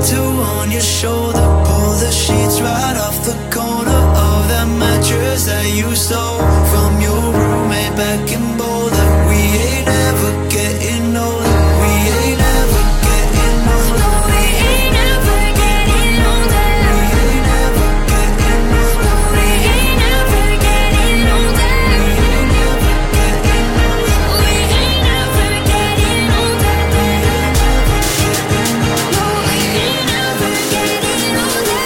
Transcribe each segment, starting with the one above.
tattoo on your shoulder. Pull the sheets right off the corner of that mattress that you stole from your roommate back in Boulder. We ain't ever getting older. We ain't ever getting older. We ain't ever getting older. We ain't ever getting older. We ain't ever getting older. We ain't ever getting older. We ain't ever getting older.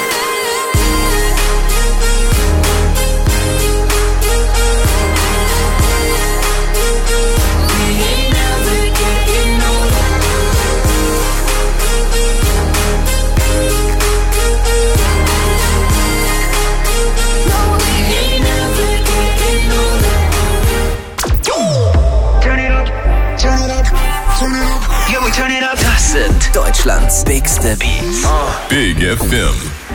Das sind Deutschlands bigste Beats. Big FM.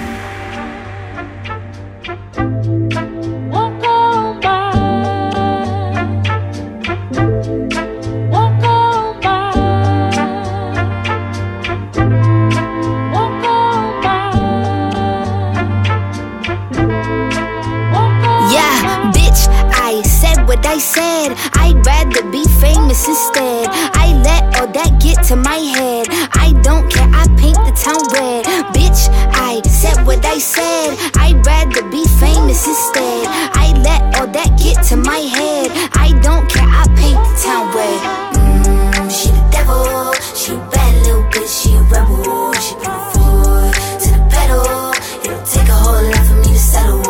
I said I'd rather be famous instead. I let all that get to my head. I don't care, I paint the town red. Bitch, I said what I said. I'd rather be famous instead. I let all that get to my head. I don't care, I paint the town red. She the devil, she a bad little bitch, she a rebel. She put her foot to the pedal. It'll take a whole lot for me to settle.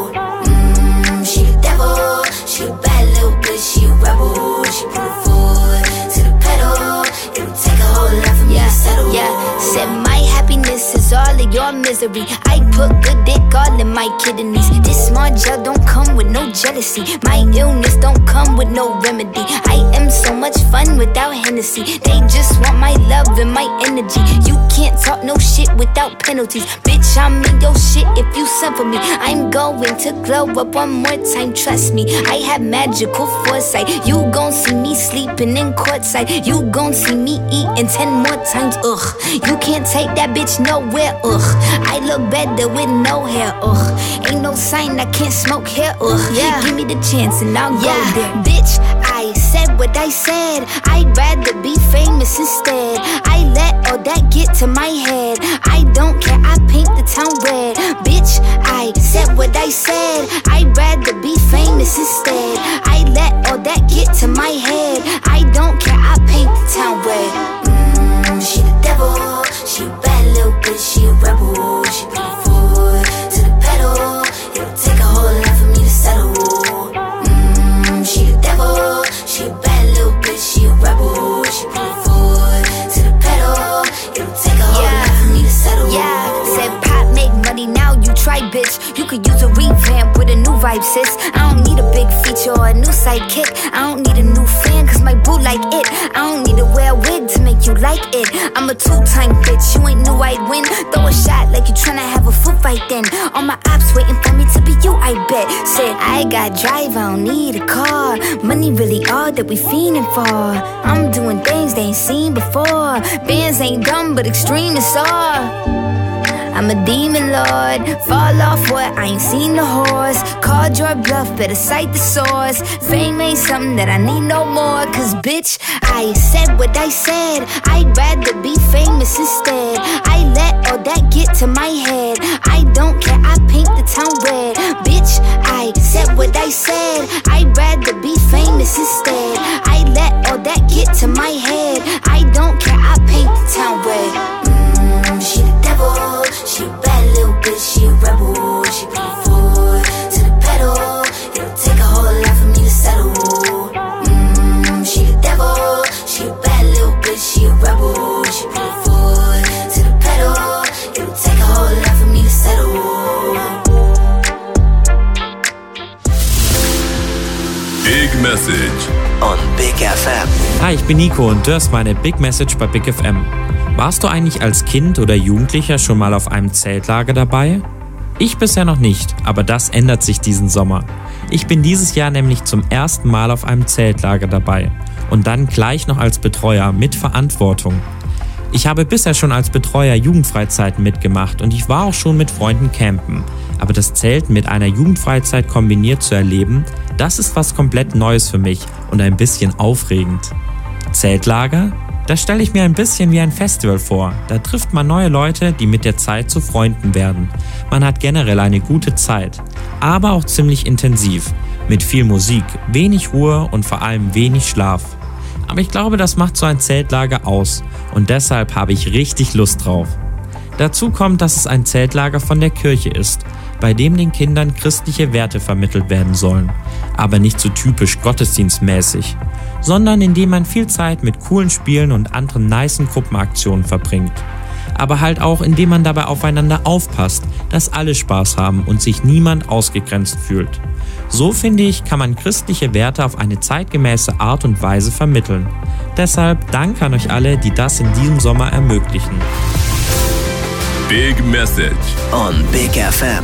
She the devil, she a bad little bitch, she a rebel. She put her foot to the pedal. It'll take a whole lot for me to settle. Yeah, said my happiness is all of your misery. I put good dick all in my kidneys. This small gel don't come with no jealousy. My illness don't come with no remedy. I am so much fun without Hennessy. They just want my love and my energy. You can't talk no shit without penalties. Bitch, I'm in your shit if you suffer me. I'm going to glow up one more time, trust me. I have magical foresight. You gon' see me sleeping in courtside. You gon' see me eating 10 more times, ugh. You can't take that bitch nowhere, ugh. I look better with no hair, ugh. Ain't no sign I can't smoke hair, ugh. Yeah. Give me the chance and I'll go there. Bitch, I said what I said. I'd rather be famous instead. I let all that get to my head. I don't care, I paint the town red. Bitch, I said what I said. I'd rather be famous instead. I let all that get to my head. I don't care, I paint the town red. She the devil, she a bad little bitch, she a rebel. She put her foot to the pedal. It'll take a whole lot for me to settle. She the devil, she a bad little bitch, she a rebel. She put her foot to the pedal. It'll take a whole lot for me to settle. Yeah, said pop make money, now you try, bitch. You could use a revamp with a new vibe, sis. I don't need a big feature or a new sidekick. I don't need a new fan, cause my boo like it. I don't need to wear a wig to make you like it. I'm a two-time bitch, you ain't knew I'd win. Throw a shot like you tryna have a foot fight then. All my ops waiting for me to be you, I bet. Said I got drive, I don't need a car. Money really all that we fiending for. I'm doing things they ain't seen before. Bands ain't dumb, but extreme is all. I'm a demon lord, fall off what, I ain't seen the horse. Called your bluff, better cite the source. Fame ain't something that I need no more. Cause bitch, I said what I said. I'd rather be famous instead. I let all that get to my head. I don't care, I paint the town red. Bitch, I said what I said. I'd rather be famous instead. I let all that get to my head. I don't care, I paint the town red. She the devil, she a bad little bitch, she a rebel. She put her foot to the pedal. It'll take a whole lot for me to settle. She the devil, she a bad little bitch, she a rebel. She put her foot to the pedal. It'll take a whole lot for me to settle. Big Message on Big FM. Hi, ich bin Nico und du hörst meine Big Message bei Big FM. Warst du eigentlich als Kind oder Jugendlicher schon mal auf einem Zeltlager dabei? Ich bisher noch nicht, aber das ändert sich diesen Sommer. Ich bin dieses Jahr nämlich zum ersten Mal auf einem Zeltlager dabei und dann gleich noch als Betreuer mit Verantwortung. Ich habe bisher schon als Betreuer Jugendfreizeiten mitgemacht und ich war auch schon mit Freunden campen. Aber das Zelten mit einer Jugendfreizeit kombiniert zu erleben, das ist was komplett Neues für mich und ein bisschen aufregend. Zeltlager? Das stelle ich mir ein bisschen wie ein Festival vor. Da trifft man neue Leute, die mit der Zeit zu Freunden werden. Man hat generell eine gute Zeit, aber auch ziemlich intensiv. Mit viel Musik, wenig Ruhe und vor allem wenig Schlaf. Aber ich glaube, das macht so ein Zeltlager aus und deshalb habe ich richtig Lust drauf. Dazu kommt, dass es ein Zeltlager von der Kirche ist, bei dem den Kindern christliche Werte vermittelt werden sollen. Aber nicht so typisch gottesdienstmäßig, sondern indem man viel Zeit mit coolen Spielen und anderen nicen Gruppenaktionen verbringt. Aber halt auch, indem man dabei aufeinander aufpasst, dass alle Spaß haben und sich niemand ausgegrenzt fühlt. So, finde ich, kann man christliche Werte auf eine zeitgemäße Art und Weise vermitteln. Deshalb danke an euch alle, die das in diesem Sommer ermöglichen. Big Message on Big FM.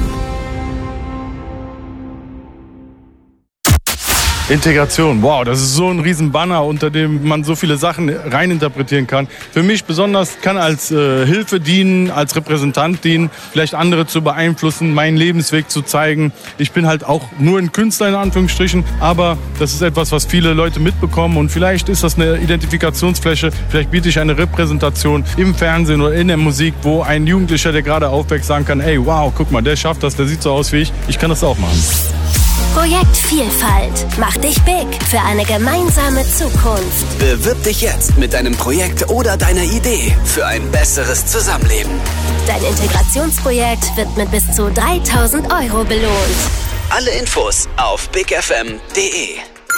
Integration, wow, das ist so ein riesen Banner, unter dem man so viele Sachen reininterpretieren kann. Für mich besonders kann als Hilfe dienen, als Repräsentant dienen, vielleicht andere zu beeinflussen, meinen Lebensweg zu zeigen. Ich bin halt auch nur ein Künstler in Anführungsstrichen, aber das ist etwas, was viele Leute mitbekommen und vielleicht ist das eine Identifikationsfläche, vielleicht biete ich eine Repräsentation im Fernsehen oder in der Musik, wo ein Jugendlicher, der gerade aufwächst, sagen kann, ey, wow, guck mal, der schafft das, der sieht so aus wie ich kann das auch machen. Projekt Vielfalt. Mach dich big für eine gemeinsame Zukunft. Bewirb dich jetzt mit deinem Projekt oder deiner Idee für ein besseres Zusammenleben. Dein Integrationsprojekt wird mit bis zu 3.000 € belohnt. Alle Infos auf bigfm.de.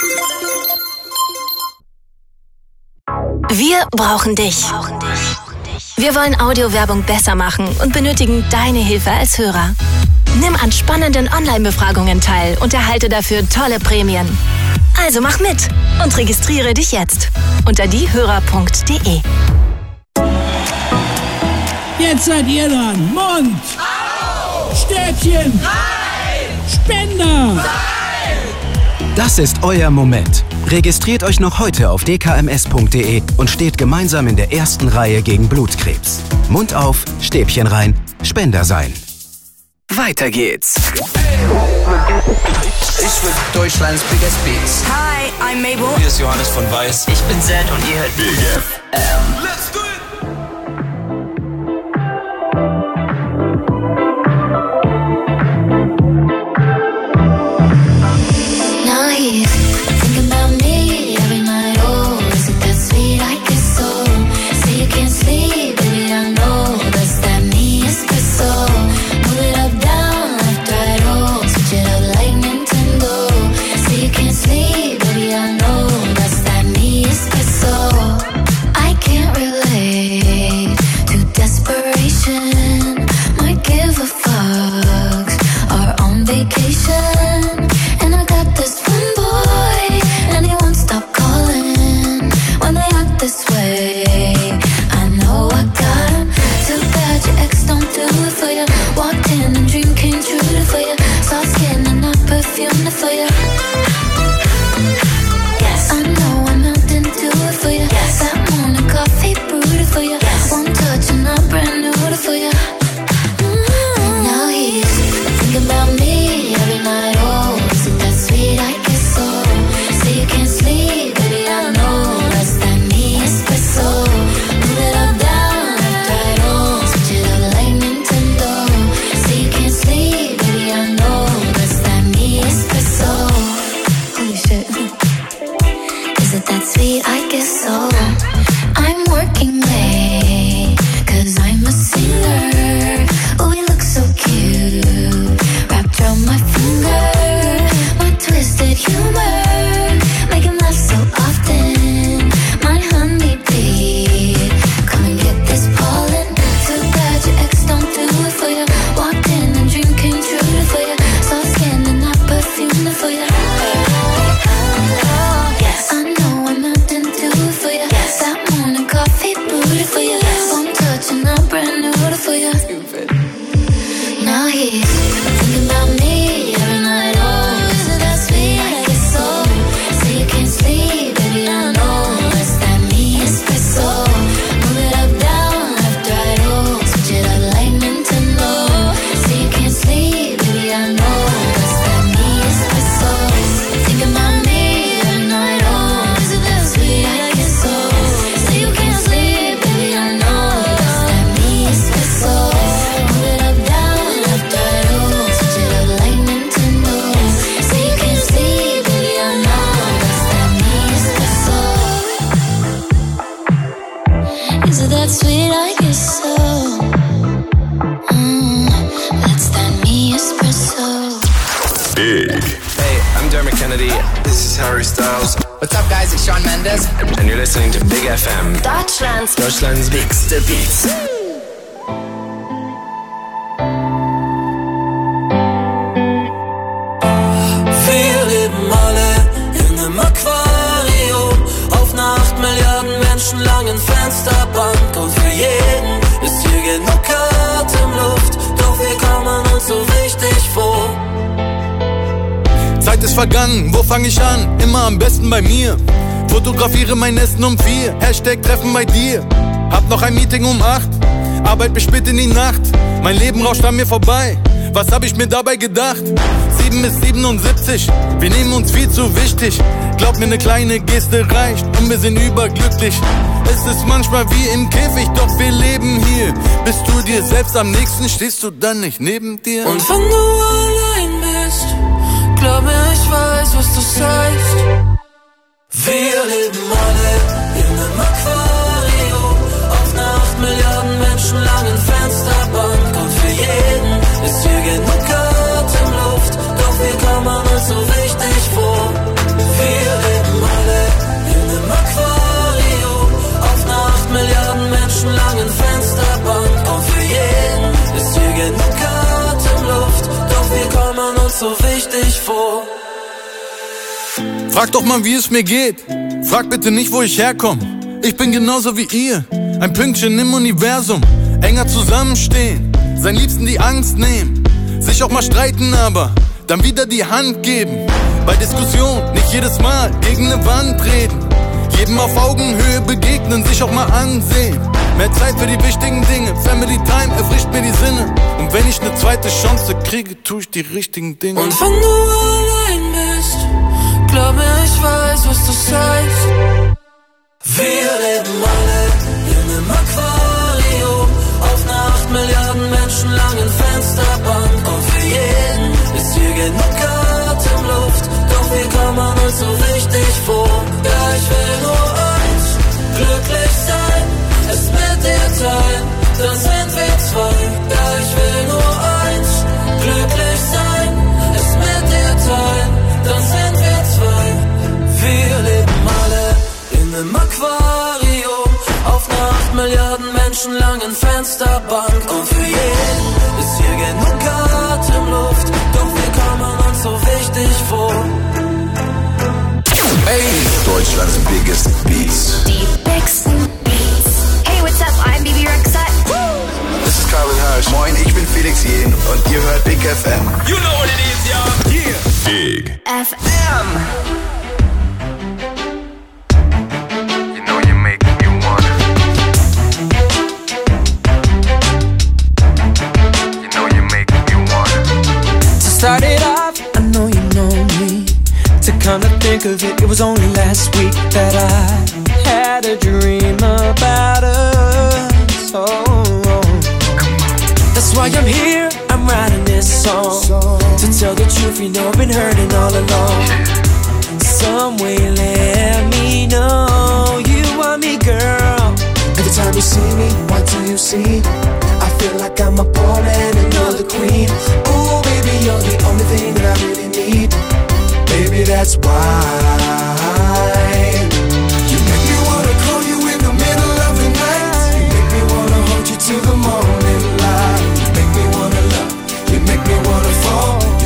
Wir brauchen dich. Wir wollen Audiowerbung besser machen und benötigen deine Hilfe als Hörer. Nimm an spannenden Online-Befragungen teil und erhalte dafür tolle Prämien. Also mach mit und registriere dich jetzt unter diehörer.de. Jetzt seid ihr dran. Mund! Au! Stäbchen! Nein! Spender! Nein! Das ist euer Moment. Registriert euch noch heute auf dkms.de und steht gemeinsam in der ersten Reihe gegen Blutkrebs. Mund auf, Stäbchen rein, Spender sein. Weiter geht's. Ich bin Deutschlands Biggest Beats. Hi, I'm Mabel. Hier ist Johannes von Weiß. Ich bin Zed und ihr hört Big FM. Let's do it! So that sweet, I guess so. That's that me espresso. Big. Hey, I'm Dermot Kennedy. This is Harry Styles. What's up, guys? It's Shawn Mendes. And you're listening to Big FM. Deutschlands bigste Beats. Wir leben alle in einem Aquarium auf einer 8 Milliarden Menschen langen Fensterbank. Und für jeden ist hier genug Atemluft, doch wir kommen uns so wichtig vor. Zeit ist vergangen, wo fang ich an? Immer am besten bei mir. Fotografiere mein Essen um 4, Hashtag Treffen bei dir. Hab noch ein Meeting um 8, Arbeit bis spät in die Nacht. Mein Leben rauscht an mir vorbei, was hab ich mir dabei gedacht? 7 bis 77, wir nehmen uns viel zu wichtig. Glaub mir, ne kleine Geste reicht und wir sind überglücklich. Es ist manchmal wie im Käfig, doch wir leben hier. Bist du dir selbst am nächsten, stehst du dann nicht neben dir? Und wenn du allein bist, glaub mir, ich weiß, was das heißt. Wir leben alle in einem Aquarium auf einer 8 Milliarden Menschen langen Fensterbank. Und für jeden ist hier genug Atemluft, doch wir kommen uns so wichtig vor. Wir leben alle in einem Aquarium auf einer 8 Milliarden Menschen langen Fensterbank. Und für jeden ist hier genug Atemluft, doch wir kommen uns so wichtig vor. Frag doch mal, wie es mir geht. Frag bitte nicht, wo ich herkomme. Ich bin genauso wie ihr, ein Pünktchen im Universum. Enger zusammenstehen, seinen Liebsten die Angst nehmen. Sich auch mal streiten, aber dann wieder die Hand geben. Bei Diskussion nicht jedes Mal gegen eine Wand reden. Jedem auf Augenhöhe begegnen, sich auch mal ansehen. Mehr Zeit für die wichtigen Dinge, Family Time erfrischt mir die Sinne. Und wenn ich eine zweite Chance kriege, tue ich die richtigen Dinge. Und wenn du allein bist, glaub mir, ich weiß, was das heißt. Wir leben alle in einem Aquarium auf einer 8 Milliarden Menschen langen Fensterbank. Und für jeden ist hier genug Atemluft, doch wir kommen uns so wichtig vor. Ja, ich will nur eins, glücklich sein, es mit dir teilen, dann sind wir zwei. Ja, ich will nur eins, glücklich sein, es mit dir teilen, dann sind wir zwei. Wir leben alle in einem Aquarium auf einer 8 Milliarden Menschen langen Fensterbank. Und für jeden ist hier genug Atemluft, doch wir kommen uns so wichtig vor. Hey, Deutschlands biggest beats. Die bigsten Beats. Hey, what's up? I'm Bibi Rexette. This is Calvin Harris. Moin, ich bin Felix Jähn und ihr hört Big FM. You know what it is, y'all. Yeah. Big FM. You know you make me wanna. You know you make me wanna. To start it off, I know you know me. To come to think of it, it was only last week that I had a dream about us. Oh. That's why I'm here, I'm writing this song. To tell the truth, you know I've been hurting all along. Some way let me know you want me, girl. Every time you see me, what do you see? I feel like I'm a pawn and you're the queen. Ooh, baby, you're the only thing that I really need. Baby, that's why